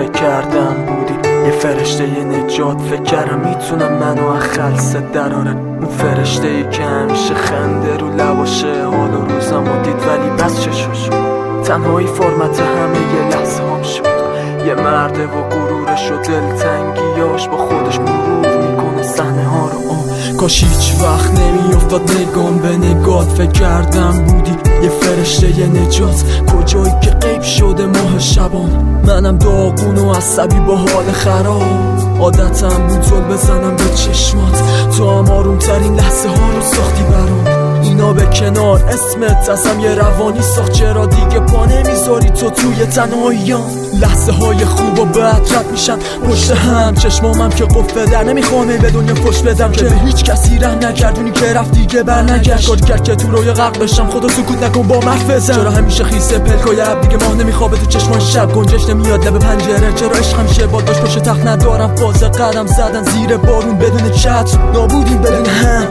فکر کردم بودی یه فرشته یه نجات، فکر کردم میتونم منو از خلصت دراره. اون فرشته ای که همیشه خنده رو لباشه حال و روزمو دید ولی بس چشوش تنهایی فرمت همه یه لحظه هم شد. یه مرده و غرورش و دلتنگیاش با خودش مرور میکنه صحنه ها رو. کاش هیچ وقت نمیافتاد نگام به نگات، فکر کردم بودی یه فرشته یه نجات، کجایی که غیب شده ماه شبان. منم داغون و عصبی با حال خراب، عادتم بود زل بزنم به چشمات، تو هم آروم ترین لحظه ها رو ساختی برام. اینا به کنار اسمت ازم یه روانی ساخت، چرا دیگه پا نمیذاری تو توی تنهاییام. لحظه های خوب و بد رد میشن پشت هم، چشمامم که قفل در نمیخوامه به دنیا پشت بدم که به هیچ کسی ره نکردونی که رفت دیگه بر نگشت. کار کرد که تو روی غرق بشم، خدا سکوت نکن با حرف بزن. چرا همیشه خیسه پلکای عب دیگه ماه نمیخوابه تو چشمان شب، گنجش نمیاد لب پنجره. چرا عشق همیشه باد داشت پشت تخت ندارم، فاز قدم زدن زیر بارون بدون چتر، نابودیم بدون هم.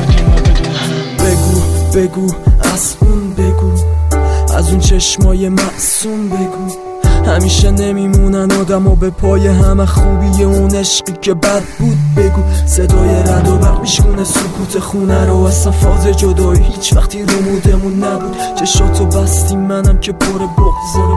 بگو از اون بگو، از اون چشمای معصوم بگو. همیشه نمیمونن آدم و به پای همه خوبی اون عشقی که بد بود بگو. صدای رد و برق میشکونه سکوت خونه رو، اصلا فاز جدایی هیچ وقتی رو مودمون نبود. چشاتو بستی منم که پر بغض،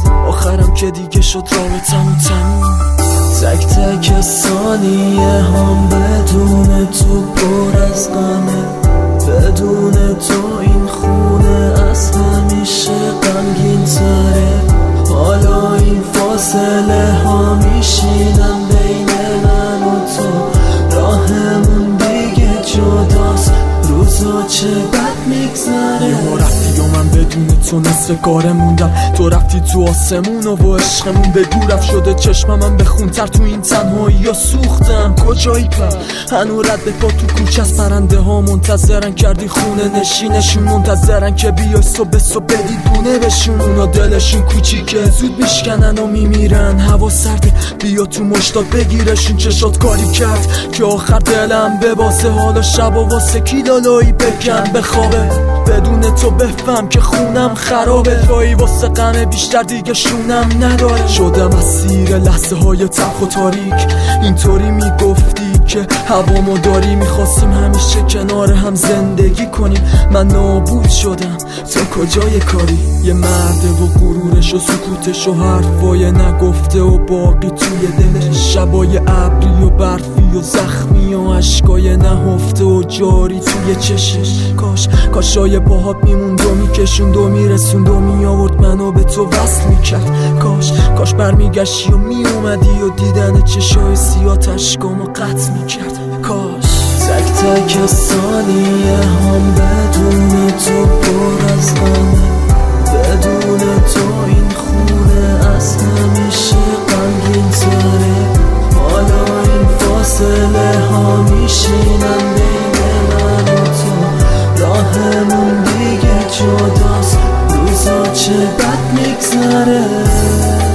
آخرم که دیگه شد رابطمون تموم. تک تک ثانیه هم بدون تو پر از غمه، بدون تو این خونه از همیشه غمگین تره. حالا این فاصله ها میشینم بین من و تو، راهمون دیگه جداست، روزا چه بد میگذره. یه رفتی و من بدون تو نصف کاره موندم، تو رفتی تو آسمون و عشقمون به گورف شده. چشمم بخونتر تو این تنهایی یا سوختم. کجایی پر هنو رد پا تو کوچه از پرنده ها منتظرن، کردی خونه نشینشون منتظرن که بیای صبح بدی دونه بشون. اونا دلشون کوچیکه زود میشکنن و میمیرن، هوا سرده بیا تو مشتاق بگیرشون. چشات کاری کرد که آخر دلم بباسه، حالا شب و واسه کی لالایی بکن بخوابه. بدون تو بفهم که خونم خرابه، جایی واسه غم بیشتر دیگه شونم نداره. شدم اسیر لحظه های تلخ و تاریک، اینطوری میگفتی که هوامو داری، میخواستیم همیشه کنار هم زندگی کنیم. من نابود شدم تو کجای کاری. یه مرده و غرورش و سکوتش و حرفای نگفته و باقی توی دلش، شبای ابری و برفی و زخمی و عشقای نهفته و جاری توی چشش. کاشای باهات میموند و میکشوند و میرسوند و میآورد منو به تو وصل میکرد. کاش برمیگشتی و میومدی و دیدن چشای سیاه اشکامو قطع میکرد. کاش تک تک ثانیه هم بدون تو پر از غمه، بدون تو این خونه از همیشه غمگین تره. حالا این فاصله ها میشینن بین من و تو، راهمون دیگه جداست، روزا چه بد میگذره.